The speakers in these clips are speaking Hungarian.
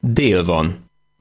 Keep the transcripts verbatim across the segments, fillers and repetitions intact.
Dél van.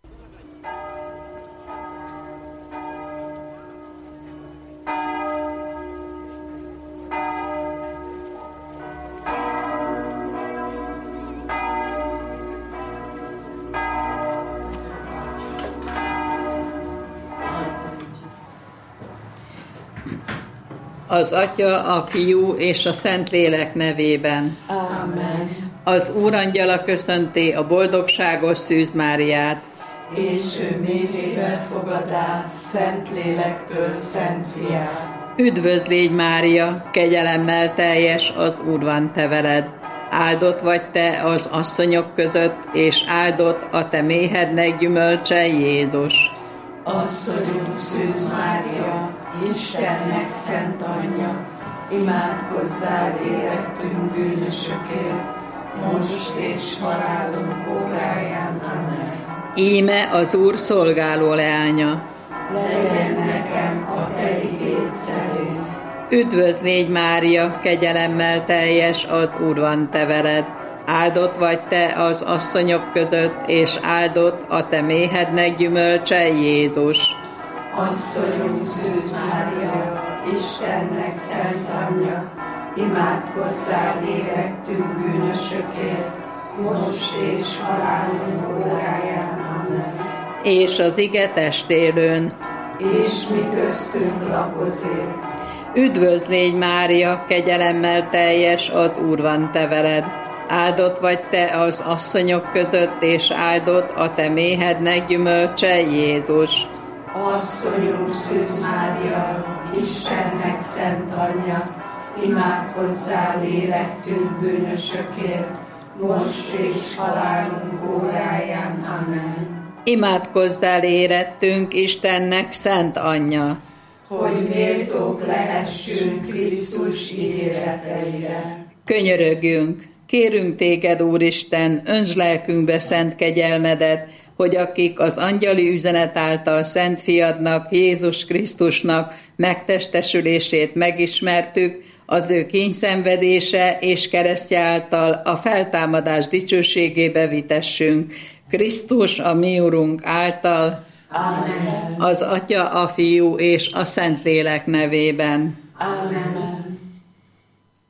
Az Atya, a Fiú és a Szentlélek nevében. Amen. Az Úrangyala köszönti a boldogságos Szűz Máriát. És ő méhébe fogadá Szentlélektől Szent Fiát. Üdvözl légy, Mária, kegyelemmel teljes, az Úr van te veled. Áldott vagy te az asszonyok között, és áldott a te méhednek gyümölcse, Jézus. Asszonyunk Szűz Mária, Istennek szent anyja, imádkozzál érettünk bűnösökért, most és halálunk óráján. Amen. Íme az Úr szolgáló leánya. Legyen nekem a te igéd szerint. Üdvözl légy, Mária, kegyelemmel teljes, az Úr van te veled. Áldott vagy te az asszonyok között, és áldott a te méhednek gyümölcse, Jézus. Asszonyunk Szűz Mária, Istennek szent anyja, imádkozzál érettünk bűnösökért, most és halálunk óráján. Amen. És az ige testélőn. És mi köztünk lakozik. Üdvözl légy, Mária, kegyelemmel teljes, az Úr van te veled. Áldott vagy te az asszonyok között, és áldott a te méhednek gyümölcse, Jézus. Asszonyunk Szűz Mária, Istennek szent anyja, imádkozzál érettünk bűnösökért, most és halálunk óráján. Amen. Imádkozzál érettünk, Istennek szent anyja, hogy méltók lehessünk Krisztus ígéreteire. Könyörögjünk, kérünk téged, Úristen, öntsd lelkünkbe szent kegyelmedet, hogy akik az angyali üzenet által Szent Fiadnak, Jézus Krisztusnak megtestesülését megismertük, az ő kínyszenvedése és keresztje által a feltámadás dicsőségébe vitessünk. Krisztus, a mi Urunk által, Amen. Az Atya, a Fiú és a Szentlélek nevében. Amen.